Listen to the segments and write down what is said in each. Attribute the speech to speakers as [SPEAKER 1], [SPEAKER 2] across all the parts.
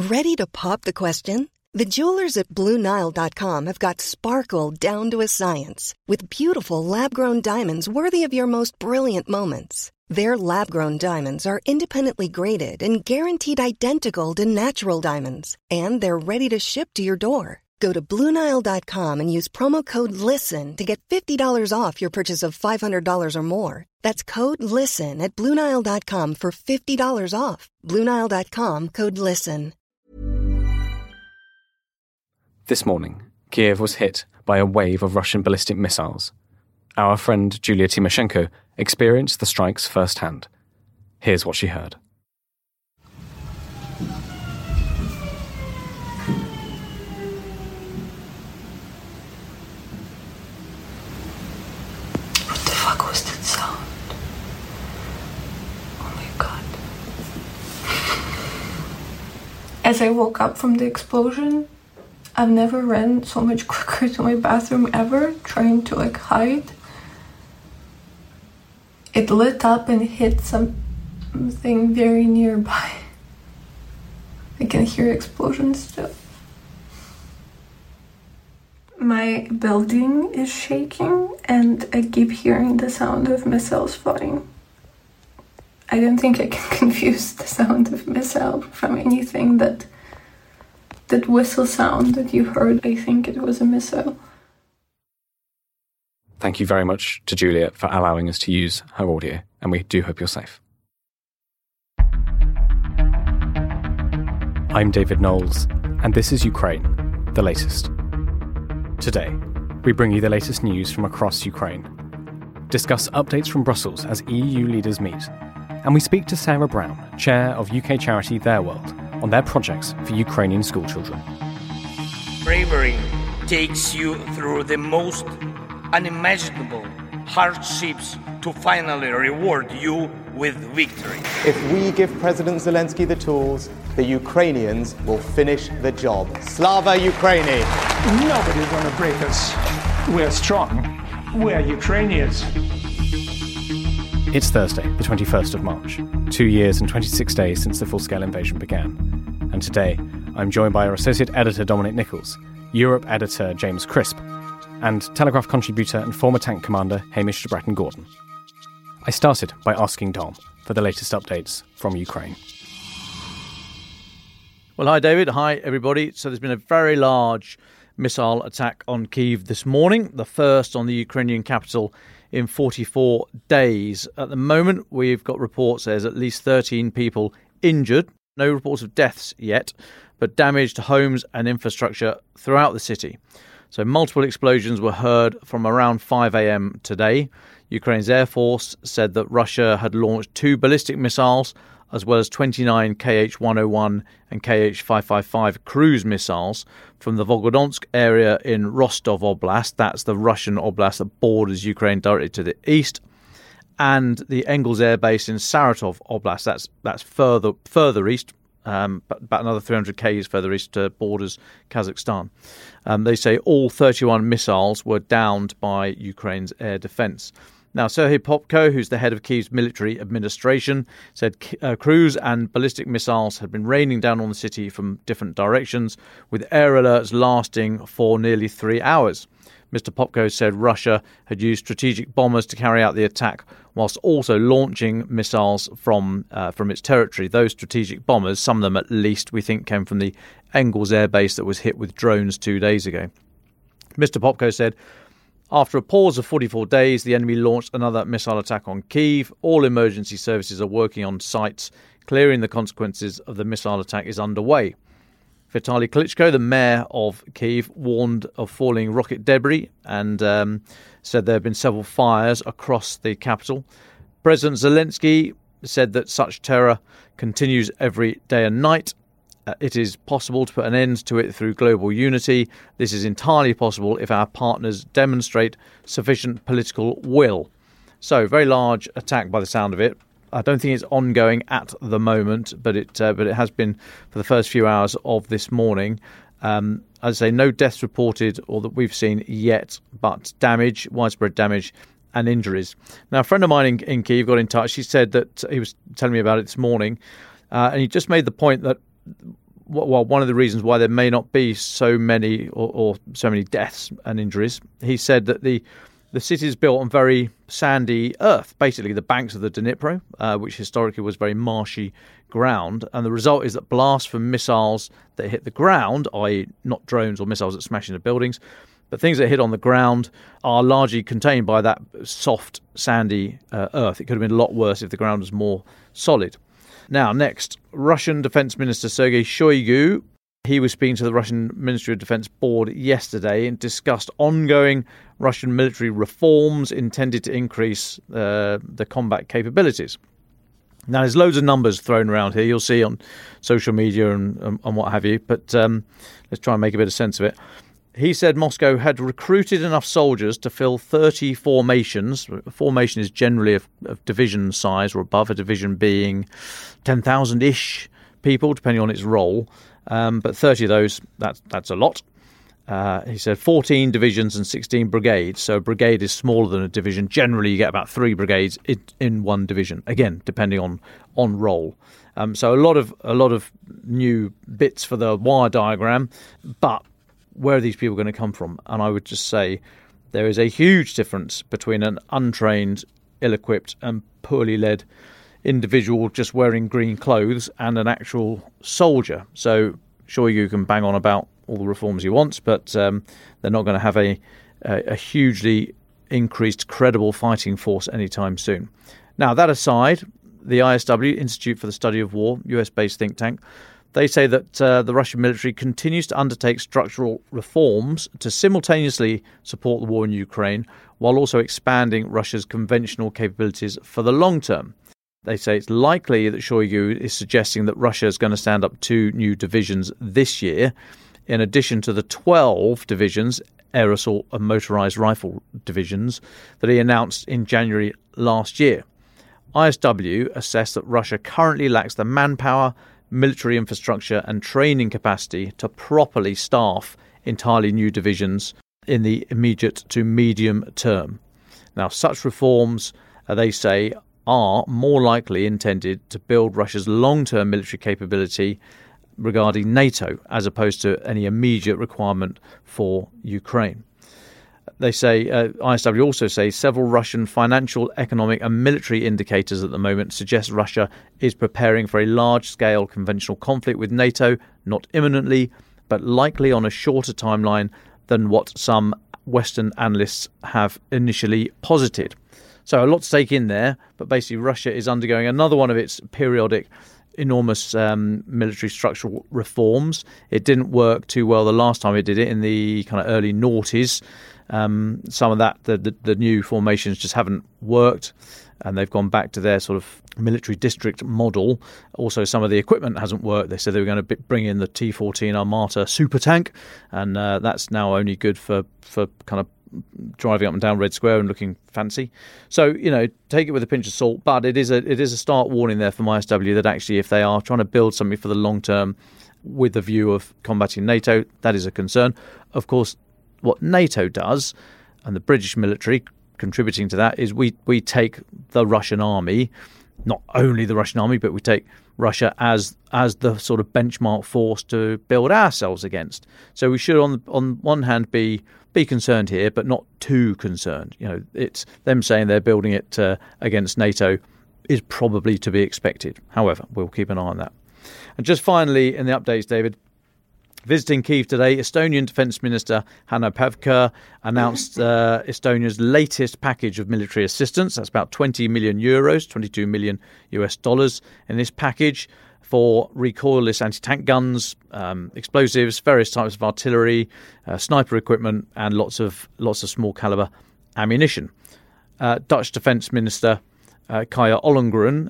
[SPEAKER 1] Ready to pop the question? The jewelers at BlueNile.com have got sparkle down to a science with beautiful lab-grown diamonds worthy of your most brilliant moments. Their lab-grown diamonds are independently graded and guaranteed identical to natural diamonds, and they're ready to ship to your door. Go to BlueNile.com and use promo code LISTEN to get $50 off your purchase of $500 or more. That's code LISTEN at BlueNile.com for $50 off. BlueNile.com, code LISTEN.
[SPEAKER 2] This morning, Kiev was hit by a wave of Russian ballistic missiles. Our friend Julia Timoshenko experienced the strikes firsthand. Here's what she heard.
[SPEAKER 3] What the fuck was that sound? Oh my god. As I woke up from the explosion, I've never ran so much quicker to my bathroom ever, trying to hide. It lit up and hit something very nearby. I can hear explosions still. My building is shaking and I keep hearing the sound of missiles falling. I don't think I can confuse the sound of missile from anything. That whistle sound that you heard, I think it was a missile.
[SPEAKER 2] Thank you very much to Julia for allowing us to use her audio, and we do hope you're safe. I'm David Knowles, and this is Ukraine, the latest. Today, we bring you the latest news from across Ukraine, discuss updates from Brussels as EU leaders meet, and we speak to Sarah Brown, chair of UK charity Their World, on their projects for Ukrainian schoolchildren.
[SPEAKER 4] Bravery takes you through the most unimaginable hardships to finally reward you with victory.
[SPEAKER 5] If we give President Zelensky the tools, the Ukrainians will finish the job. Slava Ukraini!
[SPEAKER 6] Nobody's gonna break us. We're strong. We're Ukrainians.
[SPEAKER 2] It's Thursday, the 21st of March, 2 years and 26 days since the full-scale invasion began. And today, I'm joined by our Associate Editor Dominic Nicholls, Europe Editor James Crisp, and Telegraph contributor and former tank commander Hamish de Bretton-Gordon. I started by asking Dom for the latest updates from Ukraine.
[SPEAKER 7] Well, hi, David. Hi, everybody. So there's been a very large missile attack on Kyiv this morning, the first on the Ukrainian capital in 44 days. At the moment, we've got reports there's at least 13 people injured. No reports of deaths yet, but damage to homes and infrastructure throughout the city. So multiple explosions were heard from around 5 a.m. today. Ukraine's Air Force said that Russia had launched 2 ballistic missiles, as well as 29 Kh-101 and Kh-555 cruise missiles from the Volgodonsk area in Rostov Oblast. That's the Russian oblast that borders Ukraine directly to the east. And the Engels Air Base in Saratov Oblast. That's further east, about another 300 k's further east to borders Kazakhstan. They say all 31 missiles were downed by Ukraine's air defence. Now, Serhiy Popko, who's the head of Kyiv's military administration, said cruise and ballistic missiles had been raining down on the city from different directions, with air alerts lasting for nearly 3 hours. Mr. Popko said Russia had used strategic bombers to carry out the attack, whilst also launching missiles from its territory. Those strategic bombers, some of them at least, we think came from the Engels Air Base that was hit with drones 2 days ago. Mr. Popko said, after a pause of 44 days, the enemy launched another missile attack on Kyiv. All emergency services are working on sites. Clearing the consequences of the missile attack is underway. Vitaly Klitschko, the mayor of Kyiv, warned of falling rocket debris and said there have been several fires across the capital. President Zelensky said that such terror continues every day and night. It is possible to put an end to it through global unity. This is entirely possible if our partners demonstrate sufficient political will. So, very large attack by the sound of it. I don't think it's ongoing at the moment, but it has been for the first few hours of this morning. As I say, no deaths reported or that we've seen yet, but damage, widespread damage and injuries. Now, a friend of mine in Kyiv got in touch. He said that he was telling me about it this morning, and he just made the point that one of the reasons why there may not be so many or so many deaths and injuries. He said that the city is built on very sandy earth, basically the banks of the Dnipro, which historically was very marshy ground. And the result is that blasts from missiles that hit the ground, i.e. not drones or missiles that smash into buildings, but things that hit on the ground are largely contained by that soft, sandy earth. It could have been a lot worse if the ground was more solid. Now, next, Russian Defense Minister Sergei Shoigu. He was speaking to the Russian Ministry of Defense board yesterday and discussed ongoing Russian military reforms intended to increase the combat capabilities. Now, there's loads of numbers thrown around here. You'll see on social media and what have you, but let's try and make a bit of sense of it. He said Moscow had recruited enough soldiers to fill 30 formations. A formation is generally of division size or above, a division being 10,000-ish people, depending on its role. But 30 of those, that's a lot. He said 14 divisions and 16 brigades. So a brigade is smaller than a division. Generally, you get about 3 brigades in one division. Again, depending on role. So a lot of new bits for the wire diagram. But where are these people going to come from? And I would just say there is a huge difference between an untrained, ill-equipped and poorly led individual just wearing green clothes and an actual soldier. So sure, you can bang on about all the reforms he wants, but they're not going to have a hugely increased credible fighting force anytime soon. Now, that aside, the ISW, Institute for the Study of War, US-based think tank, they say that the Russian military continues to undertake structural reforms to simultaneously support the war in Ukraine while also expanding Russia's conventional capabilities for the long term. They say it's likely that Shoigu is suggesting that Russia is going to stand up 2 new divisions this year, in addition to the 12 divisions, air assault and motorised rifle divisions, that he announced in January last year. ISW assessed that Russia currently lacks the manpower, military infrastructure and training capacity to properly staff entirely new divisions in the immediate to medium term. Now, such reforms, they say, are more likely intended to build Russia's long-term military capability regarding NATO, as opposed to any immediate requirement for Ukraine. They say, ISW also say, several Russian financial, economic and military indicators at the moment suggest Russia is preparing for a large-scale conventional conflict with NATO, not imminently, but likely on a shorter timeline than what some Western analysts have initially posited. So a lot to take in there, but basically Russia is undergoing another one of its periodic enormous military structural reforms. It didn't work too well the last time it did it in the kind of early noughties. Some of that, the new formations just haven't worked, and they've gone back to their sort of military district model. Also, some of the equipment hasn't worked. They said they were going to bring in the T-14 Armata super tank, and that's now only good for kind of driving up and down Red Square and looking fancy. So, take it with a pinch of salt, but it is a stark warning there from ISW that actually if they are trying to build something for the long term with the view of combating NATO, that is a concern. Of course, what NATO does, and the British military contributing to that, is we take the Russian army, not only the Russian army, but we take Russia as the sort of benchmark force to build ourselves against. So we should, on one hand, be concerned here, but not too concerned. It's them saying they're building it against NATO is probably to be expected. However, we'll keep an eye on that. And just finally, in the updates, David, visiting Kyiv today, Estonian Defence Minister Hanno Pevkur announced Estonia's latest package of military assistance. That's about 20 million euros, $22 million in this package for recoilless anti-tank guns, explosives, various types of artillery, sniper equipment, and lots of small caliber ammunition. Dutch Defence Minister Kaja Ollongren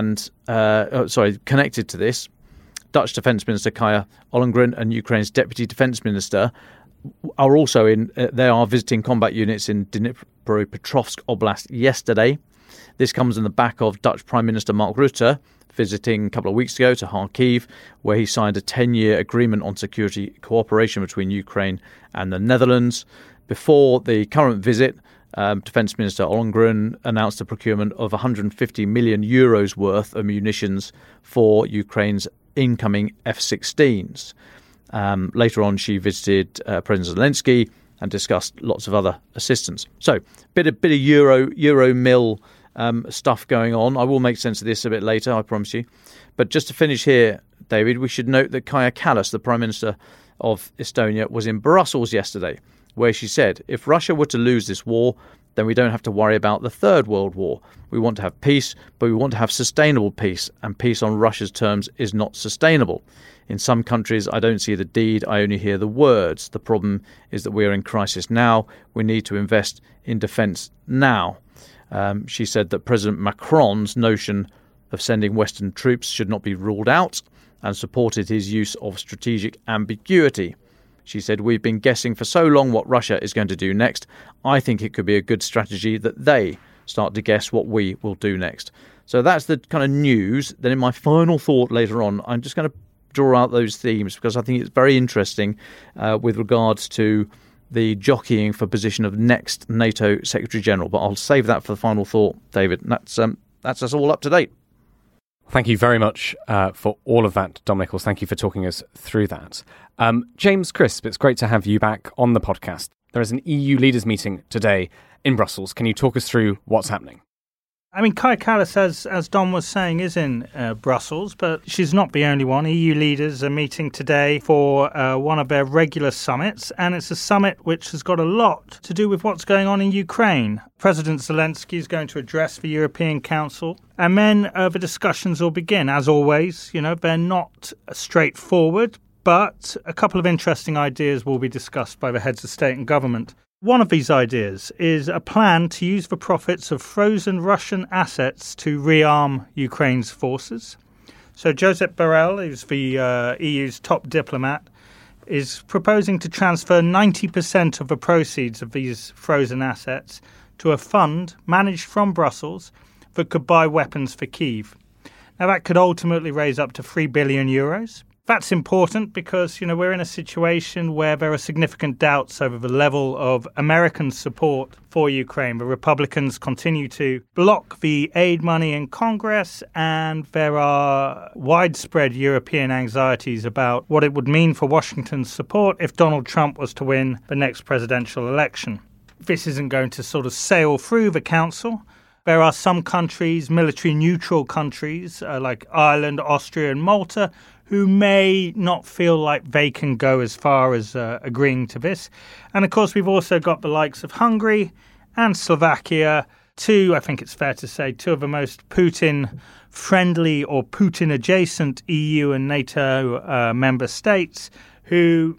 [SPEAKER 7] connected to this, Dutch Defence Minister Kaja Ollongren and Ukraine's Deputy Defence Minister are also they are visiting combat units in Dnipropetrovsk Oblast yesterday. This comes in the back of Dutch Prime Minister Mark Rutte visiting a couple of weeks ago to Kharkiv, where he signed a 10-year agreement on security cooperation between Ukraine and the Netherlands. Before the current visit, Defence Minister Ollongren announced the procurement of 150 million euros worth of munitions for Ukraine's incoming F-16s. Later on, she visited President Zelensky and discussed lots of other assistance. So, bit of Euro mill stuff going on. I will make sense of this a bit later, I promise you. But just to finish here, David, we should note that Kaja Kallas, the Prime Minister of Estonia, was in Brussels yesterday, where she said, if Russia were to lose this war, then we don't have to worry about the Third World War. We want to have peace, but we want to have sustainable peace, and peace on Russia's terms is not sustainable. In some countries, I don't see the deed, I only hear the words. The problem is that we are in crisis now. We need to invest in defence now. She said that President Macron's notion of sending Western troops should not be ruled out and supported his use of strategic ambiguity. She said, we've been guessing for so long what Russia is going to do next. I think it could be a good strategy that they start to guess what we will do next. So that's the kind of news. Then in my final thought later on, I'm just going to draw out those themes because I think it's very interesting with regards to the jockeying for position of next NATO Secretary General. But I'll save that for the final thought, David. That's us all up to date.
[SPEAKER 2] Thank you very much for all of that, Dom Nicholls. Thank you for talking us through that. James Crisp, it's great to have you back on the podcast. There is an EU leaders meeting today in Brussels. Can you talk us through what's happening?
[SPEAKER 6] I mean, Kaja Kallas, as Dom was saying, is in Brussels, but she's not the only one. EU leaders are meeting today for one of their regular summits, and it's a summit which has got a lot to do with what's going on in Ukraine. President Zelensky is going to address the European Council, and then the discussions will begin. As always, they're not straightforward, but a couple of interesting ideas will be discussed by the heads of state and government. One of these ideas is a plan to use the profits of frozen Russian assets to rearm Ukraine's forces. So Josep Borrell, who's the EU's top diplomat, is proposing to transfer 90% of the proceeds of these frozen assets to a fund managed from Brussels that could buy weapons for Kyiv. Now, that could ultimately raise up to 3 billion euros. That's important because, we're in a situation where there are significant doubts over the level of American support for Ukraine. The Republicans continue to block the aid money in Congress, and there are widespread European anxieties about what it would mean for Washington's support if Donald Trump was to win the next presidential election. This isn't going to sort of sail through the council. There are some countries, military-neutral countries, like Ireland, Austria and Malta, who may not feel like they can go as far as agreeing to this. And, of course, we've also got the likes of Hungary and Slovakia, I think it's fair to say, two of the most Putin-friendly or Putin-adjacent EU and NATO member states who,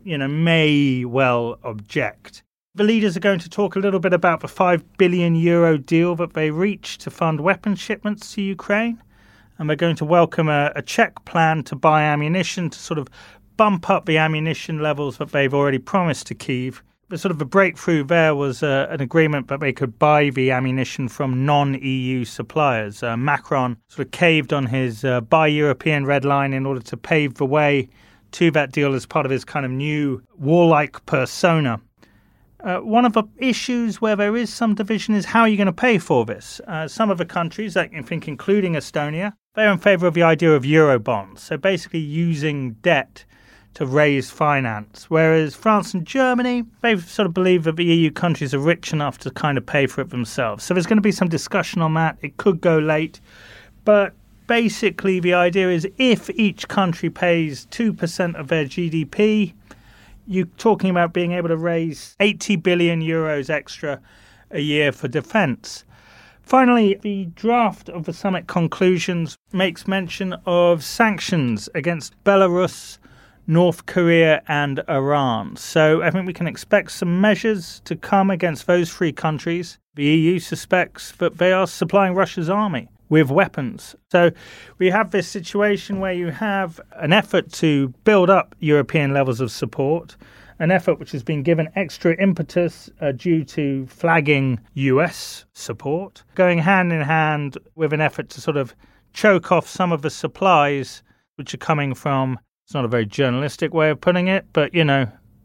[SPEAKER 6] may well object. The leaders are going to talk a little bit about the €5 billion deal that they reached to fund weapons shipments to Ukraine. And they're going to welcome a Czech plan to buy ammunition to sort of bump up the ammunition levels that they've already promised to Kyiv. The sort of a breakthrough there was an agreement that they could buy the ammunition from non-EU suppliers. Macron sort of caved on his Buy European red line in order to pave the way to that deal as part of his kind of new warlike persona. One of the issues where there is some division is how are you going to pay for this? Some of the countries, I think including Estonia, they're in favour of the idea of Eurobonds, so basically using debt to raise finance. Whereas France and Germany, they sort of believe that the EU countries are rich enough to kind of pay for it themselves. So there's going to be some discussion on that. It could go late. But basically the idea is if each country pays 2% of their GDP, you're talking about being able to raise 80 billion euros extra a year for defence. Finally, the draft of the summit conclusions makes mention of sanctions against Belarus, North Korea and Iran. So I think we can expect some measures to come against those three countries. The EU suspects that they are supplying Russia's army with weapons. So we have this situation where you have an effort to build up European levels of support, an effort which has been given extra impetus due to flagging US support, going hand in hand with an effort to sort of choke off some of the supplies which are coming from, it's not a very journalistic way of putting it, but,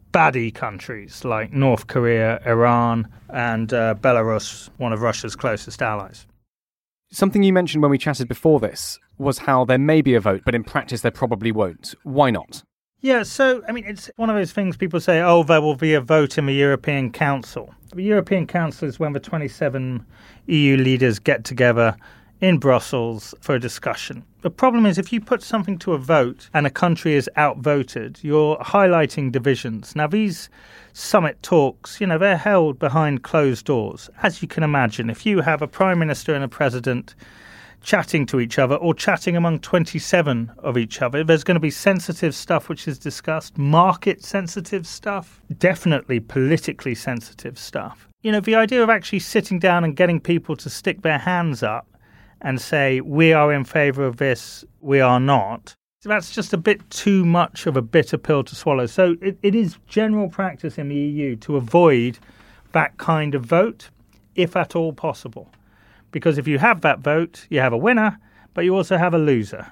[SPEAKER 6] baddie countries like North Korea, Iran, and Belarus, one of Russia's closest allies.
[SPEAKER 2] Something you mentioned when we chatted before this was how there may be a vote, but in practice there probably won't. Why not?
[SPEAKER 6] Yeah, so, it's one of those things people say, oh, there will be a vote in the European Council. The European Council is when the 27 EU leaders get together in Brussels for a discussion. The problem is if you put something to a vote and a country is outvoted, you're highlighting divisions. Now, these summit talks, they're held behind closed doors. As you can imagine, if you have a prime minister and a president chatting to each other or chatting among 27 of each other, there's going to be sensitive stuff which is discussed, market-sensitive stuff, definitely politically sensitive stuff. The idea of actually sitting down and getting people to stick their hands up and say, we are in favour of this, we are not, that's just a bit too much of a bitter pill to swallow. So it is general practice in the EU to avoid that kind of vote, if at all possible. Because if you have that vote, you have a winner, but you also have a loser.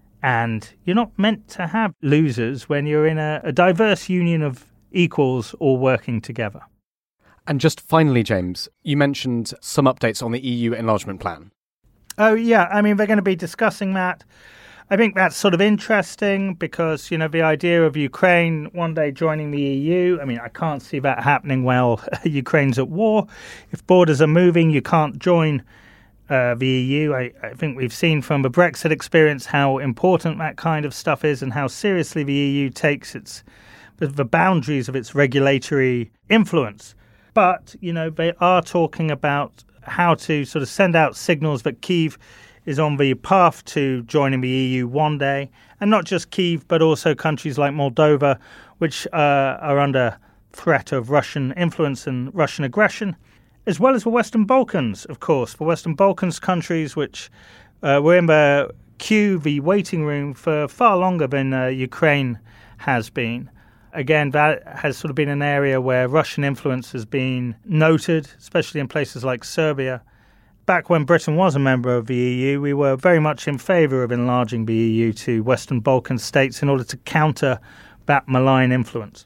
[SPEAKER 6] And you're not meant to have losers when you're in a diverse union of equals all working together.
[SPEAKER 2] And just finally, James, you mentioned some updates on the EU enlargement plan.
[SPEAKER 6] Oh, yeah. They're going to be discussing that. I think that's sort of interesting because, the idea of Ukraine one day joining the EU, I can't see that happening while Ukraine's at war. If borders are moving, you can't join the EU. I think we've seen from the Brexit experience how important that kind of stuff is and how seriously the EU takes the boundaries of its regulatory influence. But, they are talking about how to sort of send out signals that Kyiv is on the path to joining the EU one day, and not just Kyiv, but also countries like Moldova, which are under threat of Russian influence and Russian aggression, as well as the Western Balkans, of course. The Western Balkans countries, which were in the queue, the waiting room, for far longer than Ukraine has been. Again, that has sort of been an area where Russian influence has been noted, especially in places like Serbia. Back when Britain was a member of the EU, we were very much in favour of enlarging the EU to Western Balkan states in order to counter that malign influence.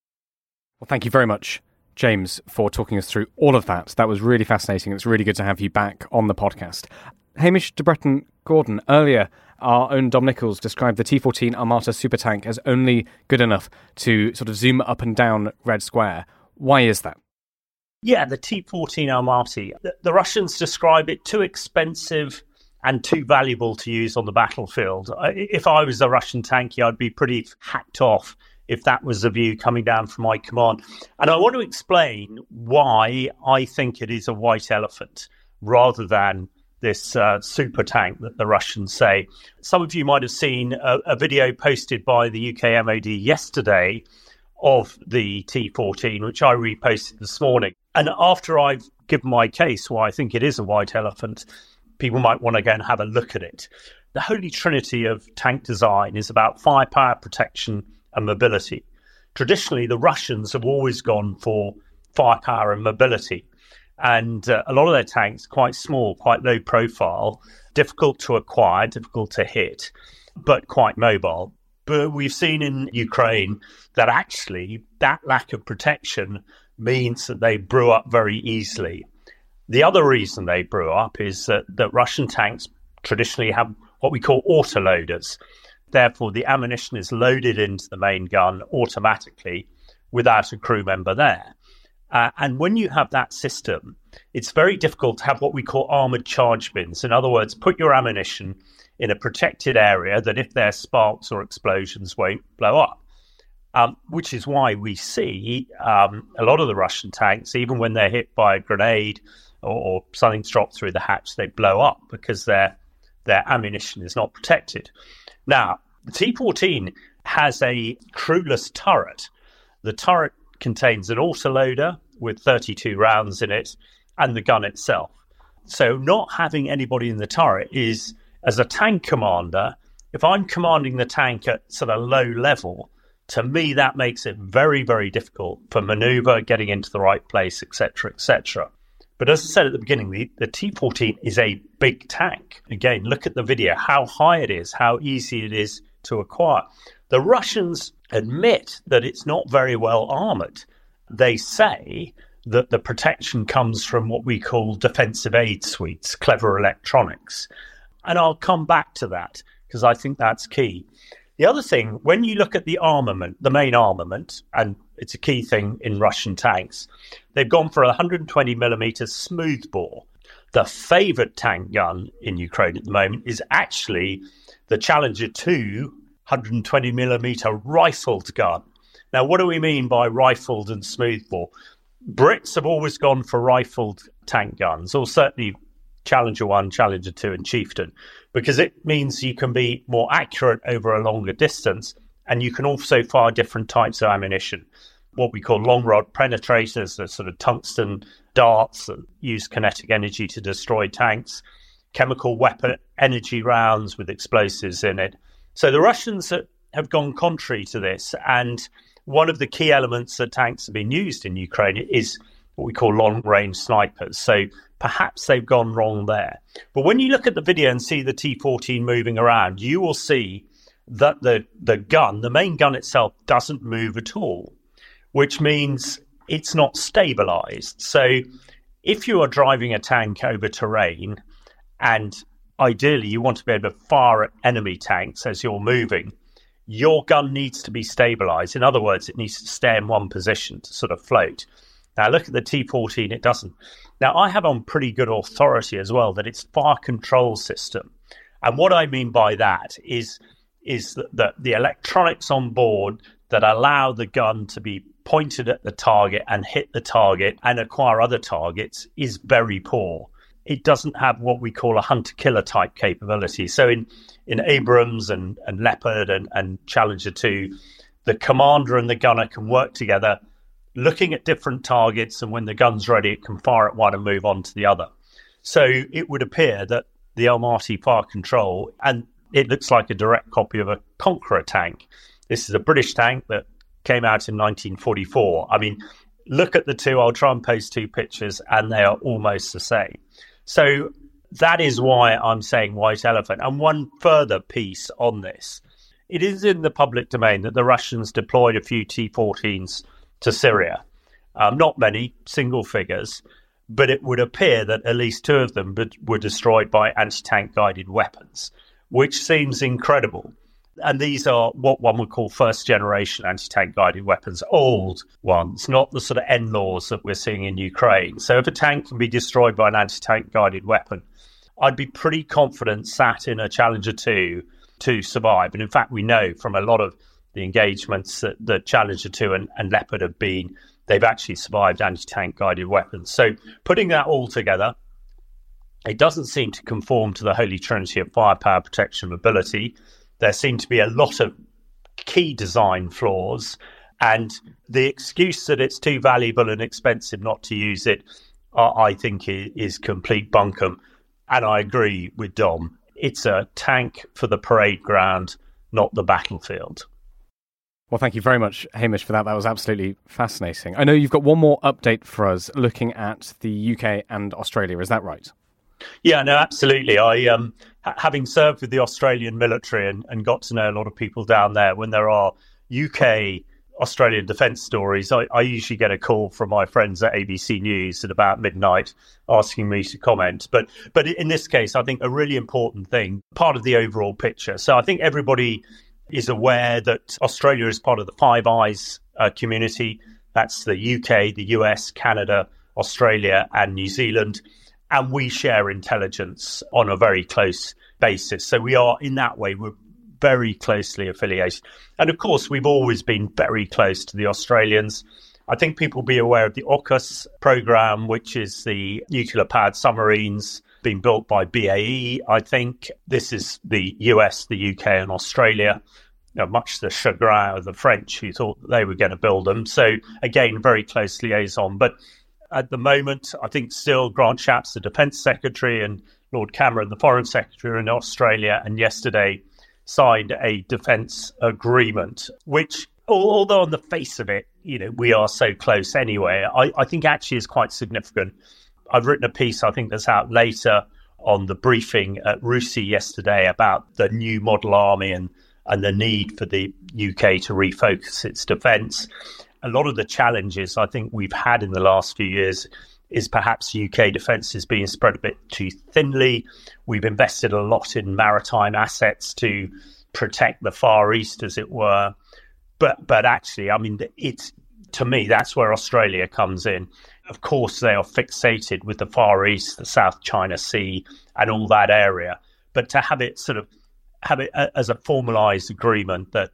[SPEAKER 2] Well, thank you very much, James, for talking us through all of that. That was really fascinating. It's really good to have you back on the podcast. Hamish de Bretton-Gordon, earlier, our own Dom Nichols described the T-14 Armata supertank as only good enough to sort of zoom up and down Red Square. Why is that?
[SPEAKER 8] Yeah, the T-14 Almaty. The Russians describe it too expensive and too valuable to use on the battlefield. If I was a Russian tanky, I'd be pretty hacked off if that was the view coming down from my command. And I want to explain why I think it is a white elephant rather than this super tank that the Russians say. Some of you might have seen a video posted by the UK MOD yesterday of the T-14, which I reposted this morning. And after I've given my case why I think it is a white elephant, people might want to go and have a look at it. The holy trinity of tank design is about firepower, protection, and mobility. Traditionally, the Russians have always gone for firepower and mobility. And a lot of their tanks, quite small, quite low profile, difficult to acquire, difficult to hit, but quite mobile. But we've seen in Ukraine that actually that lack of protection means that they brew up very easily. The other reason they brew up is that Russian tanks traditionally have what we call autoloaders. Therefore, the ammunition is loaded into the main gun automatically without a crew member there. And when you have that system, it's very difficult to have what we call armoured charge bins. In other words, put your ammunition in a protected area that if there's sparks or explosions won't blow up. Which is why we see a lot of the Russian tanks, even when they're hit by a grenade or something's dropped through the hatch, they blow up because their ammunition is not protected. Now, the T-14 has a crewless turret. The turret contains an autoloader with 32 rounds in it and the gun itself. So not having anybody in the turret is, as a tank commander, if I'm commanding the tank at sort of low level, to me that makes it very, very difficult for manoeuvre, getting into the right place, etc., etc. But as I said at the beginning, the T-14 is a big tank. Again, look at the video, how high it is, how easy it is to acquire. The Russians admit that it's not very well armoured. They say that the protection comes from what we call defensive aid suites, clever electronics. And I'll come back to that because I think that's key. The other thing, when you look at the armament, the main armament, and it's a key thing in Russian tanks, they've gone for a 120mm smoothbore. The favoured tank gun in Ukraine at the moment is actually the Challenger 2 120mm rifled gun. Now, what do we mean by rifled and smoothbore? Brits have always gone for rifled tank guns, or certainly Challenger 1, Challenger 2 and Chieftain, because it means you can be more accurate over a longer distance, and you can also fire different types of ammunition. What we call long rod penetrators, the sort of tungsten darts that use kinetic energy to destroy tanks, chemical weapon energy rounds with explosives in it. So the Russians have gone contrary to this, and one of the key elements that tanks have been used in Ukraine is what we call long-range snipers. So perhaps they've gone wrong there. But when you look at the video and see the T-14 moving around, you will see that the gun, the main gun itself, doesn't move at all, which means it's not stabilized. So if you are driving a tank over terrain and ideally you want to be able to fire at enemy tanks as you're moving, your gun needs to be stabilized. In other words, it needs to stay in one position to sort of float. Now, look at the T-14, it doesn't. Now, I have on pretty good authority as well that it's fire control system. And what I mean by that is that the electronics on board that allow the gun to be pointed at the target and hit the target and acquire other targets is very poor. It doesn't have what we call a hunter-killer type capability. So in Abrams and Leopard and Challenger 2, the commander and the gunner can work together, looking at different targets, and when the gun's ready, it can fire at one and move on to the other. So it would appear that the Almaty fire control, and it looks like a direct copy of a Conqueror tank. This is a British tank that came out in 1944. I mean, look at the two. I'll try and post two pictures, and they are almost the same. So that is why I'm saying white elephant. And one further piece on this. It is in the public domain that the Russians deployed a few T-14s to Syria. Not many, single figures, but it would appear that at least two of them were destroyed by anti-tank guided weapons, which seems incredible. And these are what one would call first-generation anti-tank guided weapons, old ones, not the sort of NLAWs that we're seeing in Ukraine. So if a tank can be destroyed by an anti-tank guided weapon, I'd be pretty confident sat in a Challenger 2 to survive. And in fact, we know from a lot of the engagements that the Challenger 2 and Leopard have been, they've actually survived anti-tank guided weapons. So putting that all together, it doesn't seem to conform to the holy trinity of firepower, protection, mobility. There seem to be a lot of key design flaws, and the excuse that it's too valuable and expensive not to use it, I think, is complete bunkum. And I agree with Dom. It's a tank for the parade ground, not the battlefield.
[SPEAKER 2] Well, thank you very much, Hamish, for that. That was absolutely fascinating. I know you've got one more update for us looking at the UK and Australia. Is that right?
[SPEAKER 8] Yeah, no, absolutely. I, having served with the Australian military and got to know a lot of people down there, when there are UK Australian defence stories, I usually get a call from my friends at ABC News at about midnight asking me to comment. But in this case, I think a really important thing, part of the overall picture. So I think everybody is aware that Australia is part of the Five Eyes community. That's the UK, the US, Canada, Australia and New Zealand. And we share intelligence on a very close basis. So we are, in that way, we're very closely affiliated. And of course, we've always been very close to the Australians. I think people will be aware of the AUKUS program, which is the nuclear powered submarines being built by BAE. I think this is the US, the UK and Australia, much to the chagrin of the French who thought that they were going to build them. So again, very close liaison. But at the moment, I think still Grant Shapps, the Defence Secretary, and Lord Cameron, the Foreign Secretary, are in Australia, and yesterday signed a defence agreement, which, although on the face of it, we are so close anyway, I think actually is quite significant. I've written a piece, I think that's out later, on the briefing at RUSI yesterday about the new model army and and the need for the UK to refocus its defence. A lot of the challenges I think we've had in the last few years is perhaps UK defence is being spread a bit too thinly. We've invested a lot in maritime assets to protect the Far East, as it were. But actually, I mean, to me, that's where Australia comes in. Of course, they are fixated with the Far East, the South China Sea, and all that area. But to have it as a formalised agreement that.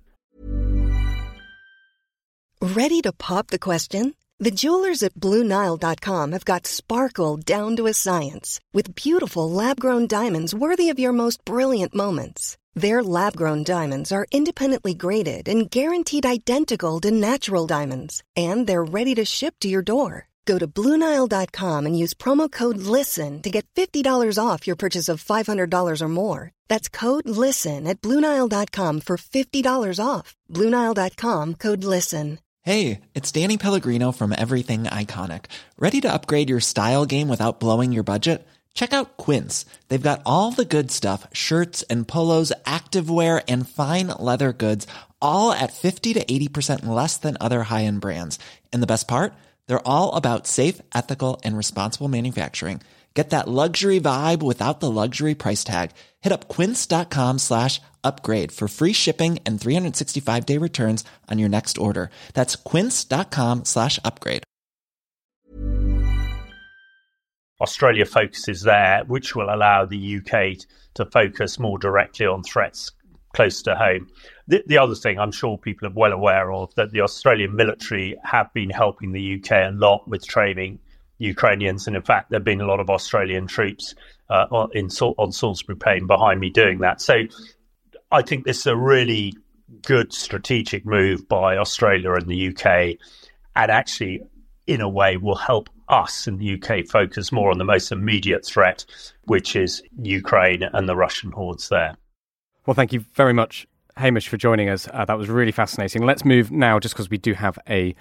[SPEAKER 1] Ready to pop the question? The jewelers at BlueNile.com have got sparkle down to a science with beautiful lab-grown diamonds worthy of your most brilliant moments. Their lab-grown diamonds are independently graded and guaranteed identical to natural diamonds, and they're ready to ship to your door. Go to BlueNile.com and use promo code LISTEN to get $50 off your purchase of $500 or more. That's code LISTEN at BlueNile.com for $50 off. BlueNile.com, code LISTEN.
[SPEAKER 9] Hey, it's Danny Pellegrino from Everything Iconic. Ready to upgrade your style game without blowing your budget? Check out Quince. They've got all the good stuff, shirts and polos, activewear, and fine leather goods, all at 50 to 80% less than other high-end brands. And the best part? They're all about safe, ethical, and responsible manufacturing. Get that luxury vibe without the luxury price tag. Hit up quince.com/upgrade for free shipping and 365-day returns on your next order. That's quince.com/upgrade.
[SPEAKER 8] Australia focuses there, which will allow the UK to focus more directly on threats close to home. The other thing I'm sure people are well aware of, that the Australian military have been helping the UK a lot with training Ukrainians. And in fact, there have been a lot of Australian troops on Salisbury Plain behind me doing that. So I think this is a really good strategic move by Australia and the UK, and actually, in a way, will help us in the UK focus more on the most immediate threat, which is Ukraine and the Russian hordes there.
[SPEAKER 2] Well, thank you very much, Hamish, for joining us. That was really fascinating. Let's move now, just because we do have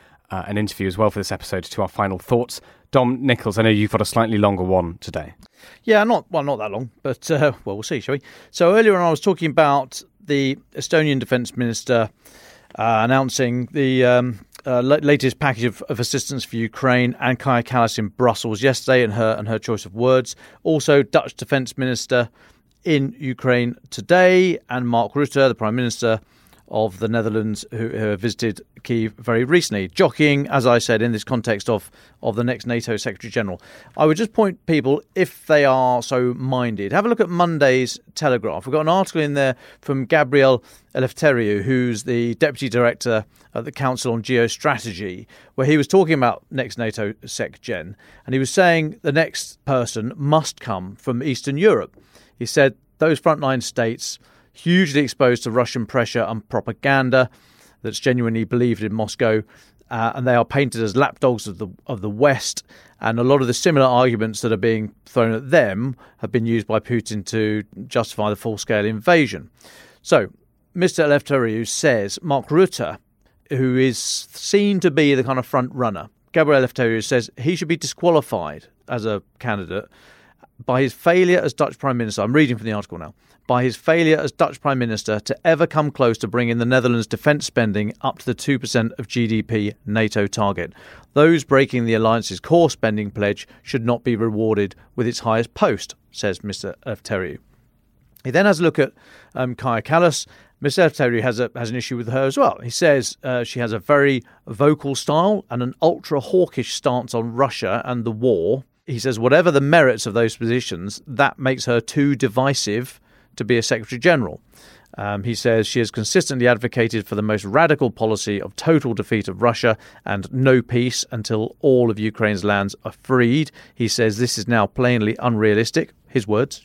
[SPEAKER 2] an interview as well for this episode, to our final thoughts. Dom Nichols, I know you've got a slightly longer one today.
[SPEAKER 7] Yeah, not that long, but we'll see, shall we? So earlier on, I was talking about the Estonian Defence Minister announcing the latest package of assistance for Ukraine, and Kaja Kallas in Brussels yesterday, and her choice of words. Also, Dutch Defence Minister in Ukraine today, and Mark Rutte, the Prime Minister of the Netherlands, who visited Kyiv very recently, jockeying, as I said, in this context of the next NATO Secretary General. I would just point people, if they are so minded, have a look at Monday's Telegraph. We've got an article in there from Gabriel Eleftheriou, who's the Deputy Director at the Council on Geostrategy, where he was talking about next NATO Sec Gen, and he was saying the next person must come from Eastern Europe. He said those frontline states, hugely exposed to Russian pressure and propaganda that's genuinely believed in Moscow, and they are painted as lapdogs of the West. And a lot of the similar arguments that are being thrown at them have been used by Putin to justify the full-scale invasion. So, Mr. Eleftheriou says Mark Rutte, who is seen to be the kind of front runner, Gabriel Eleftheriou says he should be disqualified as a candidate by his failure as Dutch Prime Minister. I'm reading from the article now. By his failure as Dutch Prime Minister to ever come close to bringing the Netherlands' defence spending up to the 2% of GDP NATO target. Those breaking the alliance's core spending pledge should not be rewarded with its highest post, says Mr. Eleftheriou. He then has a look at Kaja Kallas. Mr. Eleftheriou has an issue with her as well. He says she has a very vocal style and an ultra-hawkish stance on Russia and the war. He says whatever the merits of those positions, that makes her too divisive to be a Secretary General. He says she has consistently advocated for the most radical policy of total defeat of Russia and no peace until all of Ukraine's lands are freed. He says this is now plainly unrealistic, his words.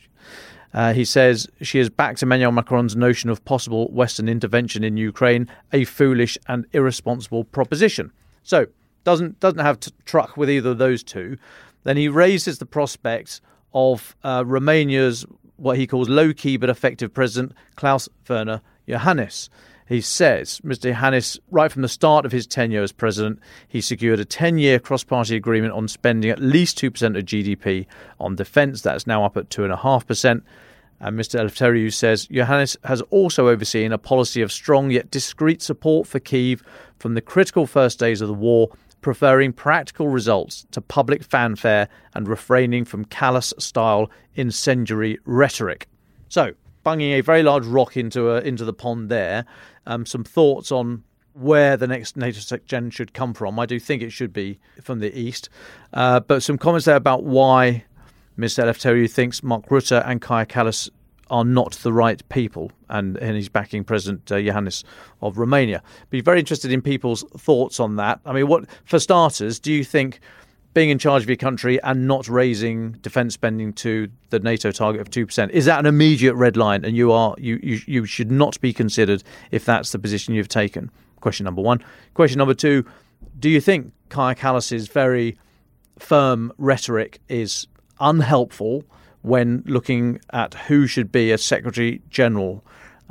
[SPEAKER 7] He says she has backed Emmanuel Macron's notion of possible Western intervention in Ukraine, a foolish and irresponsible proposition. So, doesn't have to truck with either of those two. Then he raises the prospect of Romania's what he calls low-key but effective president, Klaus-Werner Iohannis. He says Mr. Iohannis, right from the start of his tenure as president, he secured a 10-year cross-party agreement on spending at least 2% of GDP on defence. That's now up at 2.5%. And Mr. Eleftheriou says, Iohannis has also overseen a policy of strong yet discreet support for Kyiv from the critical first days of the war, preferring practical results to public fanfare and refraining from callous-style incendiary rhetoric. So, bunging a very large rock into the pond there. Some thoughts on where the next NATO gen should come from. I do think it should be from the east. But some comments there about why Mr. Eleftheriou thinks Mark Rutte and Kaja Kallas are not the right people, and he's backing President Iohannis of Romania. Be very interested in people's thoughts on that. I mean, what, for starters, do you think being in charge of your country and not raising defence spending to the NATO target of 2%, is that an immediate red line, and you should not be considered if that's the position you've taken? Question number one. Question number two, do you think Kaja Kallas's very firm rhetoric is unhelpful when looking at who should be a Secretary General?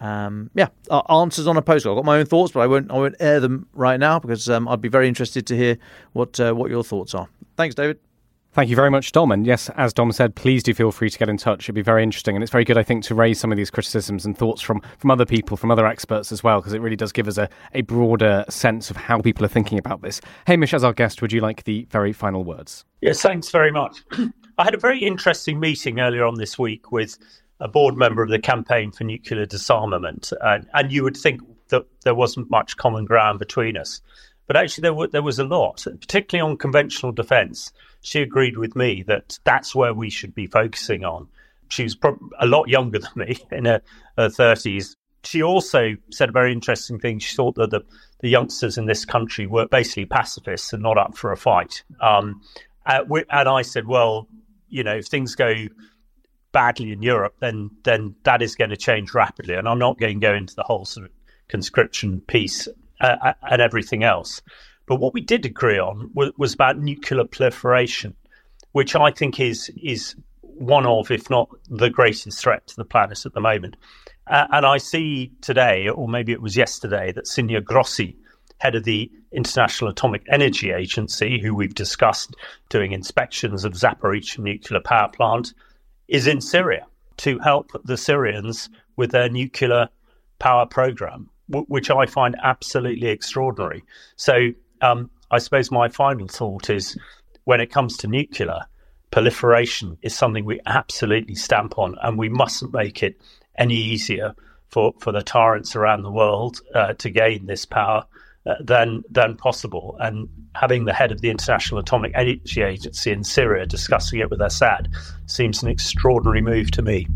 [SPEAKER 7] Answers on a postcard. I've got my own thoughts, but I won't air them right now because I'd be very interested to hear what your thoughts are. Thanks, David.
[SPEAKER 2] Thank you very much, Dom. And yes, as Dom said, please do feel free to get in touch. It'd be very interesting. And it's very good, I think, to raise some of these criticisms and thoughts from other people, from other experts as well, because it really does give us a broader sense of how people are thinking about this. Hamish, as our guest, would you like the very final words?
[SPEAKER 8] Yes, thanks very much. I had a very interesting meeting earlier on this week with a board member of the Campaign for Nuclear Disarmament. And you would think that there wasn't much common ground between us. But actually, there was a lot, particularly on conventional defence. She agreed with me that that's where we should be focusing on. She was a lot younger than me, in her 30s. She also said a very interesting thing. She thought that the youngsters in this country were basically pacifists and not up for a fight. And I said, well, you know, if things go badly in Europe, then that is going to change rapidly. And I'm not going to go into the whole sort of conscription piece and everything else. But what we did agree on was about nuclear proliferation, which I think is one of, if not the greatest threat to the planet at the moment. And I see today, or maybe it was yesterday, that Signor Grossi, head of the International Atomic Energy Agency, who we've discussed doing inspections of Zaporizhzhia nuclear power plant, is in Syria to help the Syrians with their nuclear power program, which I find absolutely extraordinary. So I suppose my final thought is, when it comes to nuclear, proliferation is something we absolutely stamp on, and we mustn't make it any easier for the tyrants around the world to gain this power than possible. And having the head of the International Atomic Energy Agency in Syria discussing it with Assad seems an extraordinary move to me.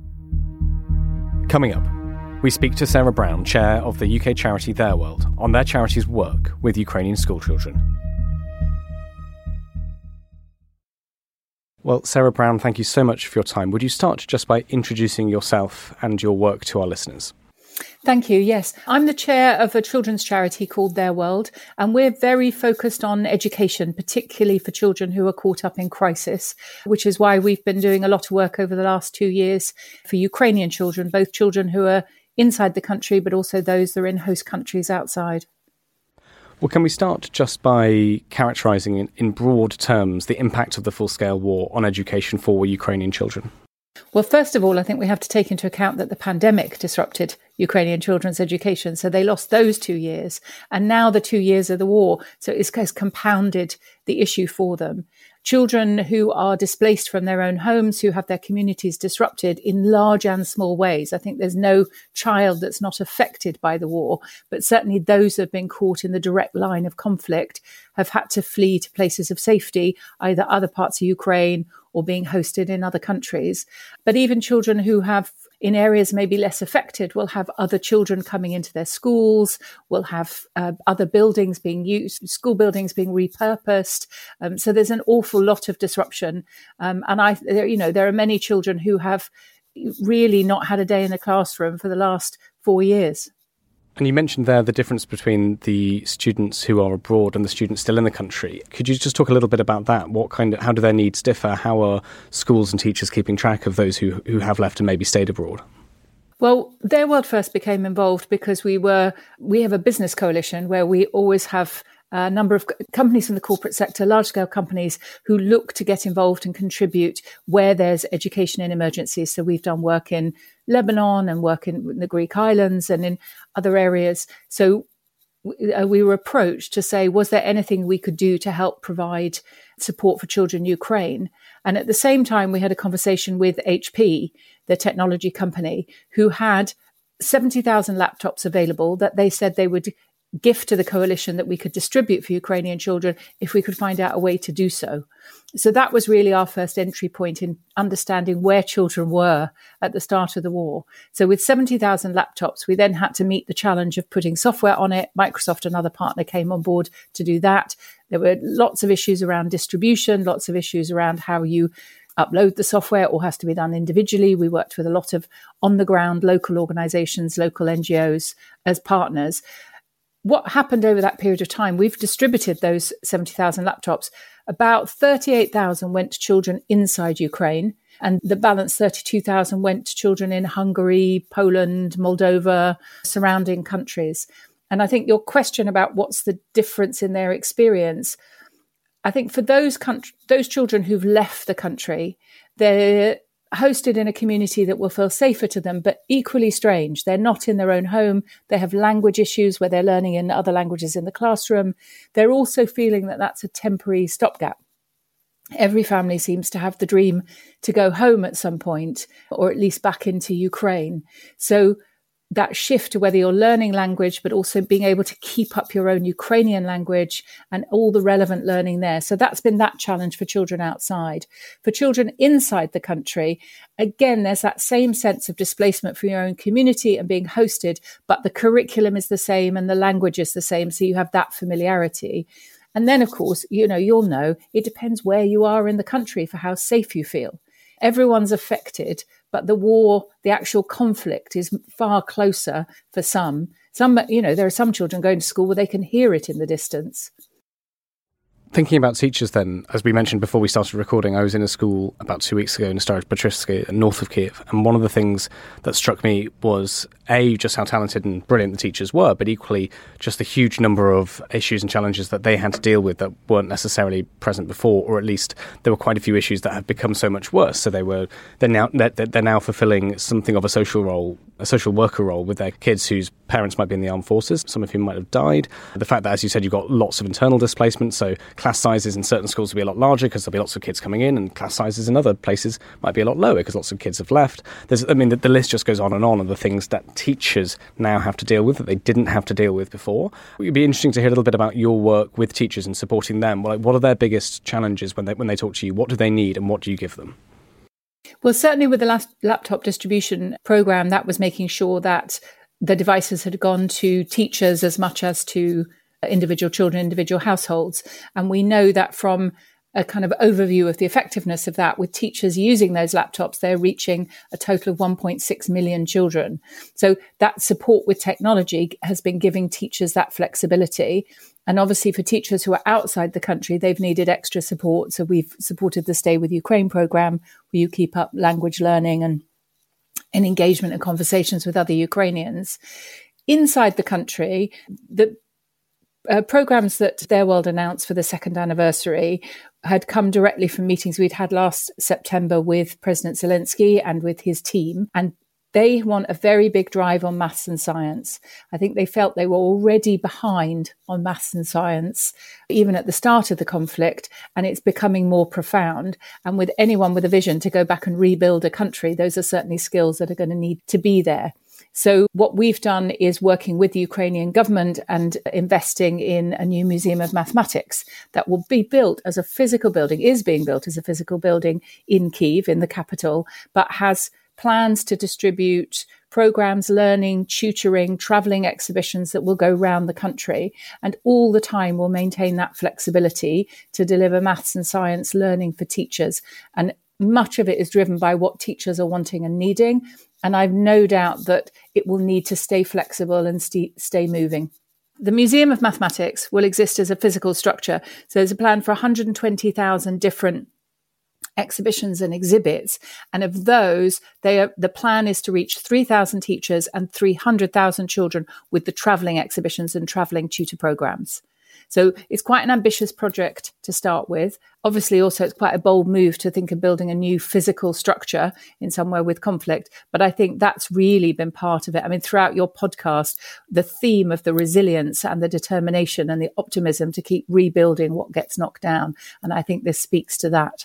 [SPEAKER 2] Coming up, we speak to Sarah Brown, chair of the UK charity Their World, on their charity's work with Ukrainian schoolchildren. Well, Sarah Brown, thank you so much for your time. Would you start just by introducing yourself and your work to our listeners?
[SPEAKER 10] Thank you. Yes, I'm the chair of a children's charity called Their World, and we're very focused on education, particularly for children who are caught up in crisis, which is why we've been doing a lot of work over the last 2 years for Ukrainian children, both children who are inside the country, but also those that are in host countries outside.
[SPEAKER 2] Well, can we start just by characterising in broad terms the impact of the full-scale war on education for Ukrainian children?
[SPEAKER 10] Well, first of all, I think we have to take into account that the pandemic disrupted Ukrainian children's education. So they lost those 2 years. And now the 2 years of the war. So it's compounded the issue for them. Children who are displaced from their own homes, who have their communities disrupted in large and small ways. I think there's no child that's not affected by the war, but certainly those who have been caught in the direct line of conflict have had to flee to places of safety, either other parts of Ukraine or being hosted in other countries. But even children who have in areas maybe less affected will have other children coming into their schools, will have other buildings being used, school buildings being repurposed. So there's an awful lot of disruption. And there are many children who have really not had a day in the classroom for the last 4 years.
[SPEAKER 2] And you mentioned there the difference between the students who are abroad and the students still in the country. Could you just talk a little bit about that? How do their needs differ? How are schools and teachers keeping track of those who have left and maybe stayed abroad?
[SPEAKER 10] Well, Their World first became involved because we have a business coalition where we always have a number of companies from the corporate sector, large-scale companies who look to get involved and contribute where there's education in emergencies. So we've done work in Lebanon and work in the Greek islands and in other areas. So we were approached to say, was there anything we could do to help provide support for children in Ukraine? And at the same time, we had a conversation with HP, the technology company, who had 70,000 laptops available that they said they would gift to the coalition that we could distribute for Ukrainian children if we could find out a way to do so. So that was really our first entry point in understanding where children were at the start of the war. So with 70,000 laptops, we then had to meet the challenge of putting software on it. Microsoft, another partner, came on board to do that. There were lots of issues around distribution, lots of issues around how you upload the software. It all has to be done individually. We worked with a lot of on-the-ground local organizations, local NGOs as partners. What happened over that period of time, we've distributed those 70,000 laptops. About 38,000 went to children inside Ukraine, and the balance 32,000 went to children in Hungary, Poland, Moldova, surrounding countries. And I think your question about what's the difference in their experience, I think for those children who've left the country, they're hosted in a community that will feel safer to them, but equally strange. They're not in their own home. They have language issues where they're learning in other languages in the classroom. They're also feeling that that's a temporary stopgap. Every family seems to have the dream to go home at some point, or at least back into Ukraine. So that shift to whether you're learning language, but also being able to keep up your own Ukrainian language and all the relevant learning there. So that's been that challenge for children outside. For children inside the country, again, there's that same sense of displacement from your own community and being hosted, but the curriculum is the same and the language is the same. So you have that familiarity. And then, of course, you'll know it depends where you are in the country for how safe you feel. Everyone's affected, but the war, the actual conflict is far closer for some. There are some children going to school where they can hear it in the distance.
[SPEAKER 2] Thinking about teachers then, as we mentioned before we started recording, I was in a school about 2 weeks ago in Staropetrivsky, north of Kiev, and one of the things that struck me was, A, just how talented and brilliant the teachers were, but equally just the huge number of issues and challenges that they had to deal with that weren't necessarily present before, or at least there were quite a few issues that have become so much worse. So they're now fulfilling something of a social worker role with their kids whose parents might be in the armed forces, some of whom might have died. The fact that, as you said, you've got lots of internal displacement, so class sizes in certain schools will be a lot larger because there'll be lots of kids coming in, and class sizes in other places might be a lot lower because lots of kids have left. The list just goes on of the things that teachers now have to deal with that they didn't have to deal with before. It would be interesting to hear a little bit about your work with teachers and supporting them. What are their biggest challenges when they talk to you? What do they need and what do you give them?
[SPEAKER 10] Well, certainly with the last laptop distribution program, that was making sure that the devices had gone to teachers as much as to individual children, individual households. And we know that from a kind of overview of the effectiveness of that, with teachers using those laptops, they're reaching a total of 1.6 million children. So that support with technology has been giving teachers that flexibility. And obviously for teachers who are outside the country, they've needed extra support. So we've supported the Stay With Ukraine program, where you keep up language learning and engagement and conversations with other Ukrainians. Inside the country, the programs that Their World announced for the second anniversary had come directly from meetings we'd had last September with President Zelensky and with his team. And they want a very big drive on maths and science. I think they felt they were already behind on maths and science, even at the start of the conflict, and it's becoming more profound. And with anyone with a vision to go back and rebuild a country, those are certainly skills that are going to need to be there. So what we've done is working with the Ukrainian government and investing in a new museum of mathematics that will be built as a physical building, is being built as a physical building in Kyiv, in the capital, but has plans to distribute programs, learning, tutoring, traveling exhibitions that will go around the country, and all the time will maintain that flexibility to deliver maths and science learning for teachers. And much of it is driven by what teachers are wanting and needing. And I've no doubt that it will need to stay flexible and stay moving. The Museum of Mathematics will exist as a physical structure. So there's a plan for 120,000 different exhibitions and exhibits. And of those, the plan is to reach 3,000 teachers and 300,000 children with the travelling exhibitions and travelling tutor programs. So it's quite an ambitious project to start with. Obviously, also, it's quite a bold move to think of building a new physical structure in somewhere with conflict. But I think that's really been part of it. I mean, throughout your podcast, the theme of the resilience and the determination and the optimism to keep rebuilding what gets knocked down. And I think this speaks to that.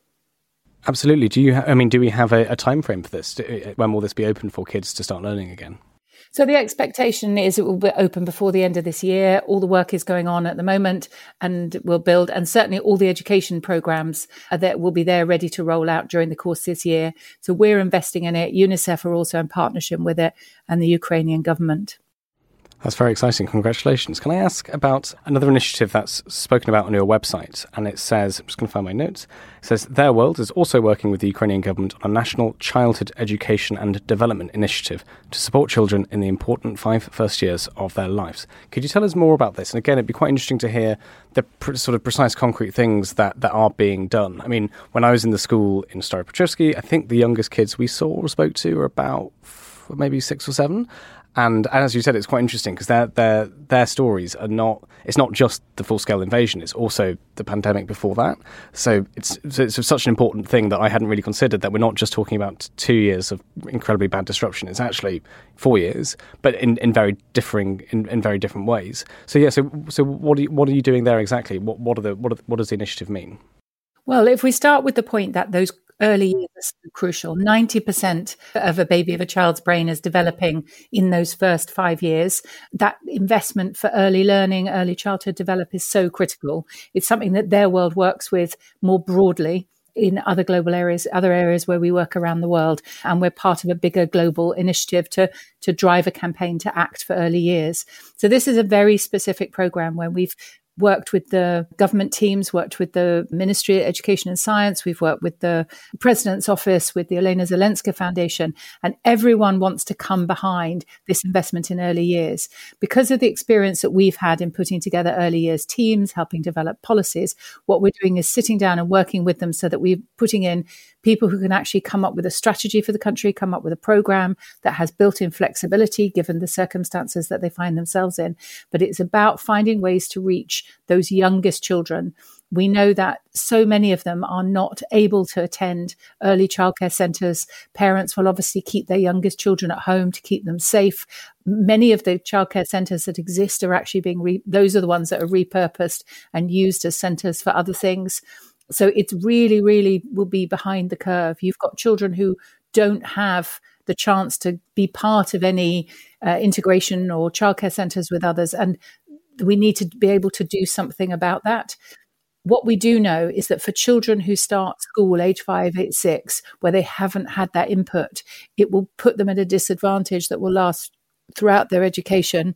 [SPEAKER 2] Absolutely. Do we have a time frame for this? When will this be open for kids to start learning again?
[SPEAKER 10] So the expectation is it will be open before the end of this year. All the work is going on at the moment, and we'll build, and certainly all the education programs that will be there ready to roll out during the course this year. So we're investing in it. UNICEF are also in partnership with it, and the Ukrainian government.
[SPEAKER 2] That's very exciting. Congratulations. Can I ask about another initiative that's spoken about on your website? And it says, I'm just going to find my notes. It says, Their World is also working with the Ukrainian government on a national childhood education and development initiative to support children in the important 5 first years of their lives. Could you tell us more about this? And again, it'd be quite interesting to hear the sort of precise, concrete things that are being done. I mean, when I was in the school in Staropetrovsky, I think the youngest kids we saw or spoke to were about maybe 6 or 7. And as you said, it's quite interesting because their stories are not. It's not just the full-scale invasion; it's also the pandemic before that. So it's such an important thing that I hadn't really considered. That we're not just talking about 2 years of incredibly bad disruption; it's actually 4 years, but in very different ways. So yeah. So what are you doing there exactly? What does the initiative mean?
[SPEAKER 10] Well, if we start with the point that those early years are so crucial, 90% of a child's brain is developing in those first 5 years. That investment for early learning, early childhood development is so critical. It's something that Their World works with more broadly in other global areas, other areas where we work around the world. And we're part of a bigger global initiative to drive a campaign to act for early years. So this is a very specific program where we've worked with the government teams, worked with the Ministry of Education and Science. We've worked with the President's Office, with the Elena Zelenska Foundation, and everyone wants to come behind this investment in early years. Because of the experience that we've had in putting together early years teams, helping develop policies, what we're doing is sitting down and working with them so that we're putting in people who can actually come up with a strategy for the country, come up with a program that has built-in flexibility given the circumstances that they find themselves in. But it's about finding ways to reach those youngest children. We know that so many of them are not able to attend early childcare centres. Parents will obviously keep their youngest children at home to keep them safe. Many of the childcare centres that exist are actually those are the ones that are repurposed and used as centres for other things. So it's really, really will be behind the curve. You've got children who don't have the chance to be part of any integration or childcare centres with others. And we need to be able to do something about that. What we do know is that for children who start school age 5, 8, 6, where they haven't had that input, it will put them at a disadvantage that will last throughout their education,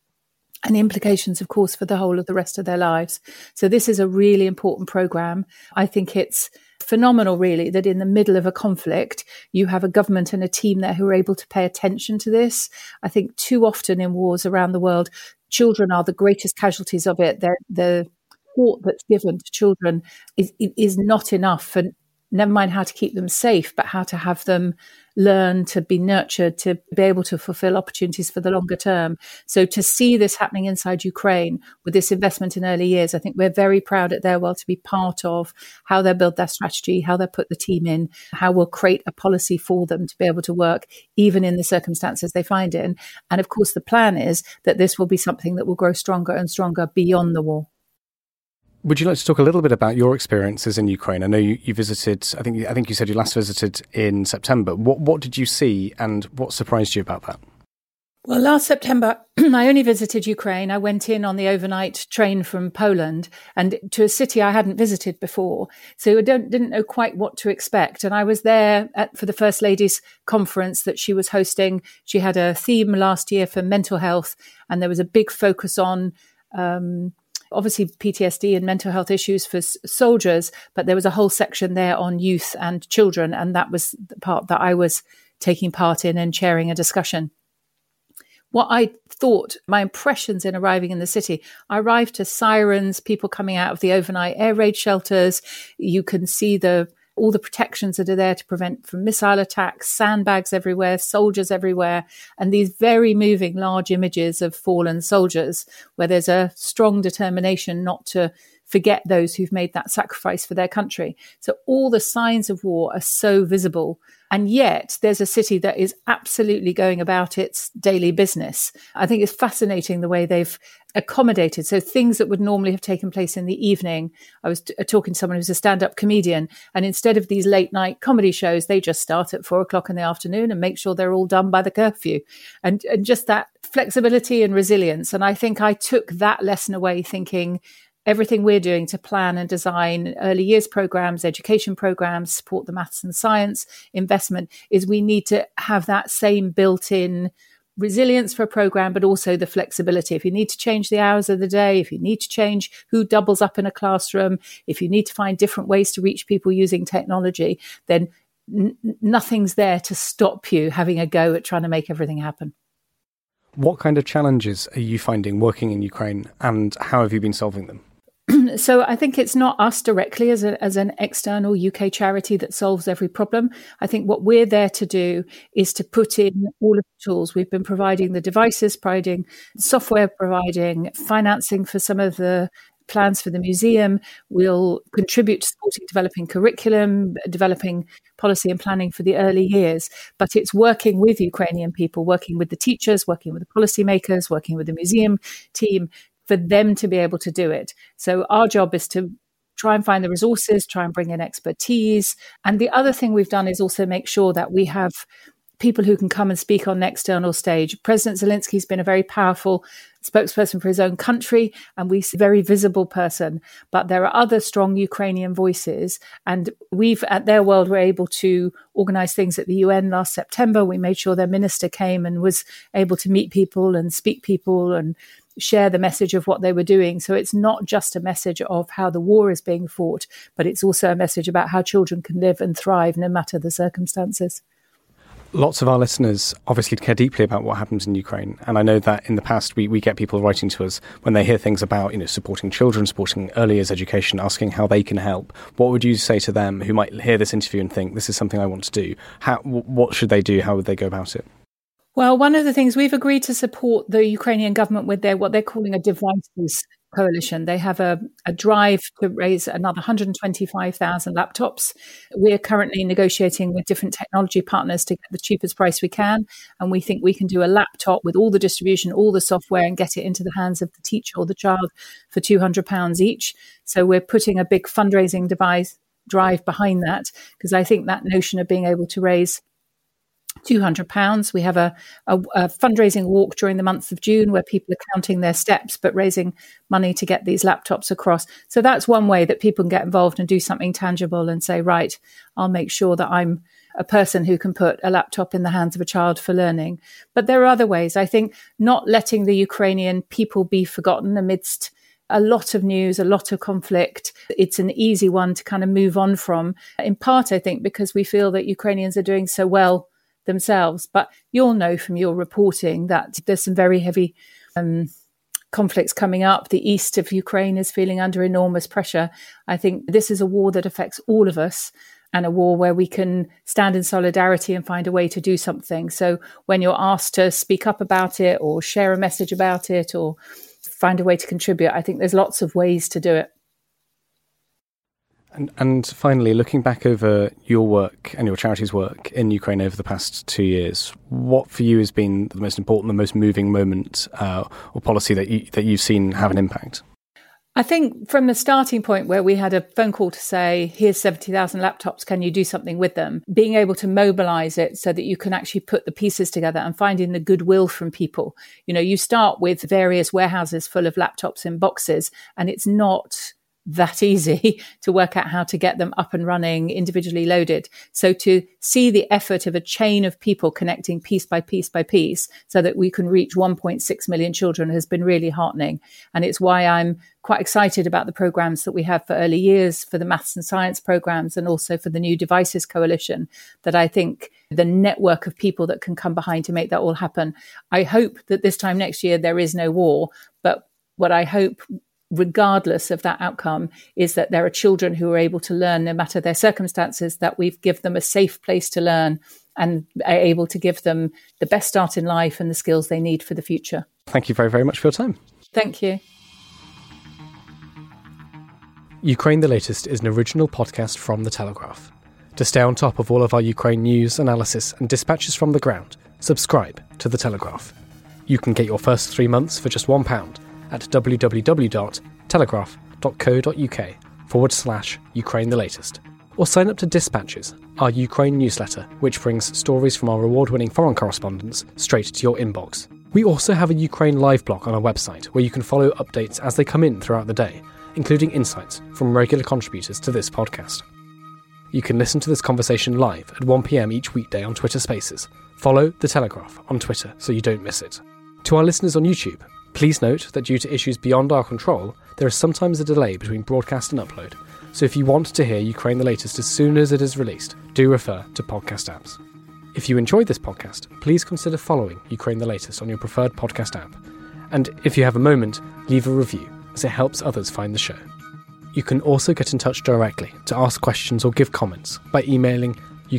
[SPEAKER 10] and implications, of course, for the whole of the rest of their lives. So this is a really important program. I think it's phenomenal, really, that in the middle of a conflict, you have a government and a team there who are able to pay attention to this. I think too often in wars around the world, children are the greatest casualties of it. The support that's given to children is not enough, and never mind how to keep them safe, but how to have them learn to be nurtured, to be able to fulfill opportunities for the longer term. So to see this happening inside Ukraine with this investment in early years, I think we're very proud at Their World to be part of how they build their strategy, how they put the team in, how we'll create a policy for them to be able to work even in the circumstances they find in. And of course, the plan is that this will be something that will grow stronger and stronger beyond the war.
[SPEAKER 2] Would you like to talk a little bit about your experiences in Ukraine? I know you visited, I think you said you last visited in September. What did you see and what surprised you about that?
[SPEAKER 10] Well, last September, I only visited Ukraine. I went in on the overnight train from Poland and to a city I hadn't visited before. So I didn't know quite what to expect. And I was there for the First Lady's conference that she was hosting. She had a theme last year for mental health, and there was a big focus on obviously PTSD and mental health issues for soldiers, but there was a whole section there on youth and children, and that was the part that I was taking part in and chairing a discussion. What I thought, my impressions in arriving in the city, I arrived to sirens, people coming out of the overnight air raid shelters. You can see all the protections that are there to prevent from missile attacks, sandbags everywhere, soldiers everywhere, and these very moving large images of fallen soldiers where there's a strong determination not to forget those who've made that sacrifice for their country. So all the signs of war are so visible. And yet there's a city that is absolutely going about its daily business. I think it's fascinating the way they've accommodated. So things that would normally have taken place in the evening. I was talking to someone who's a stand-up comedian, and instead of these late night comedy shows, they just start at 4:00 in the afternoon and make sure they're all done by the curfew. And just that flexibility and resilience. And I think I took that lesson away thinking, everything we're doing to plan and design early years programs, education programs, support the maths and science investment is we need to have that same built-in resilience for a program, but also the flexibility. If you need to change the hours of the day, if you need to change who doubles up in a classroom, if you need to find different ways to reach people using technology, then nothing's there to stop you having a go at trying to make everything happen.
[SPEAKER 2] What kind of challenges are you finding working in Ukraine, and how have you been solving them?
[SPEAKER 10] So I think it's not us directly as an external UK charity that solves every problem. I think what we're there to do is to put in all of the tools. We've been providing the devices, providing software, providing financing for some of the plans for the museum. We'll contribute to supporting developing curriculum, developing policy and planning for the early years. But it's working with Ukrainian people, working with the teachers, working with the policymakers, working with the museum team, for them to be able to do it. So our job is to try and find the resources, try and bring in expertise. And the other thing we've done is also make sure that we have people who can come and speak on an external stage. President Zelensky's been a very powerful spokesperson for his own country, and we see a very visible person. But there are other strong Ukrainian voices. And we've, at Their World, were able to organise things at the UN last September. We made sure their minister came and was able to meet people and speak people and share the message of what they were doing. So it's not just a message of how the war is being fought, but it's also a message about how children can live and thrive no matter the circumstances.
[SPEAKER 2] Lots of our listeners obviously care deeply about what happens in Ukraine. And I know that in the past, we get people writing to us when they hear things about, supporting children, supporting early years education, asking how they can help. What would you say to them who might hear this interview and think, this is something I want to do? What should they do? How would they go about it?
[SPEAKER 10] Well, one of the things we've agreed to support the Ukrainian government with what they're calling a devices coalition. They have a drive to raise another 125,000 laptops. We're currently negotiating with different technology partners to get the cheapest price we can. And we think we can do a laptop with all the distribution, all the software, and get it into the hands of the teacher or the child for £200 each. So we're putting a big fundraising drive behind that, because I think that notion of being able to raise £200. We have a fundraising walk during the month of June where people are counting their steps but raising money to get these laptops across. So that's one way that people can get involved and do something tangible and say, right, I'll make sure that I'm a person who can put a laptop in the hands of a child for learning. But there are other ways. I think not letting the Ukrainian people be forgotten amidst a lot of news, a lot of conflict. It's an easy one to kind of move on from, in part, I think, because we feel that Ukrainians are doing so well themselves. But you'll know from your reporting that there's some very heavy conflicts coming up. The east of Ukraine is feeling under enormous pressure. I think this is a war that affects all of us, and a war where we can stand in solidarity and find a way to do something. So when you're asked to speak up about it or share a message about it or find a way to contribute, I think there's lots of ways to do it.
[SPEAKER 2] And finally, looking back over your work and your charity's work in Ukraine over the past 2 years, what for you has been the most important, the most moving moment or policy that you've seen have an impact?
[SPEAKER 10] I think from the starting point where we had a phone call to say, here's 70,000 laptops, can you do something with them? Being able to mobilize it so that you can actually put the pieces together and finding the goodwill from people. You start with various warehouses full of laptops in boxes, and it's not that easy to work out how to get them up and running, individually loaded. So to see the effort of a chain of people connecting piece by piece by piece so that we can reach 1.6 million children has been really heartening. And it's why I'm quite excited about the programs that we have for early years, for the maths and science programs, and also for the New Devices Coalition, that I think the network of people that can come behind to make that all happen. I hope that this time next year there is no war, but what I hope regardless of that outcome, is that there are children who are able to learn no matter their circumstances, that we've given them a safe place to learn and are able to give them the best start in life and the skills they need for the future.
[SPEAKER 2] Thank you very, very much for your time.
[SPEAKER 10] Thank you.
[SPEAKER 2] Ukraine the Latest is an original podcast from The Telegraph. To stay on top of all of our Ukraine news, analysis and dispatches from the ground, subscribe to The Telegraph. You can get your first 3 months for just £1 at www.telegraph.co.uk/Ukraine the Latest. Or sign up to Dispatches, our Ukraine newsletter, which brings stories from our award-winning foreign correspondents straight to your inbox. We also have a Ukraine live blog on our website where you can follow updates as they come in throughout the day, including insights from regular contributors to this podcast. You can listen to this conversation live at 1 p.m. each weekday on Twitter Spaces. Follow The Telegraph on Twitter so you don't miss it. To our listeners on YouTube, please note that due to issues beyond our control, there is sometimes a delay between broadcast and upload, so if you want to hear Ukraine the Latest as soon as it is released, do refer to podcast apps. If you enjoyed this podcast, please consider following Ukraine the Latest on your preferred podcast app, and if you have a moment, leave a review, as it helps others find the show. You can also get in touch directly to ask questions or give comments by emailing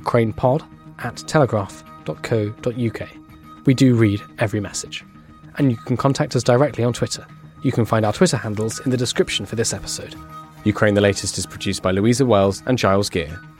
[SPEAKER 2] ukrainepod@telegraph.co.uk. We do read every message. And you can contact us directly on Twitter. You can find our Twitter handles in the description for this episode. Ukraine the Latest is produced by Louisa Wells and Giles Gear,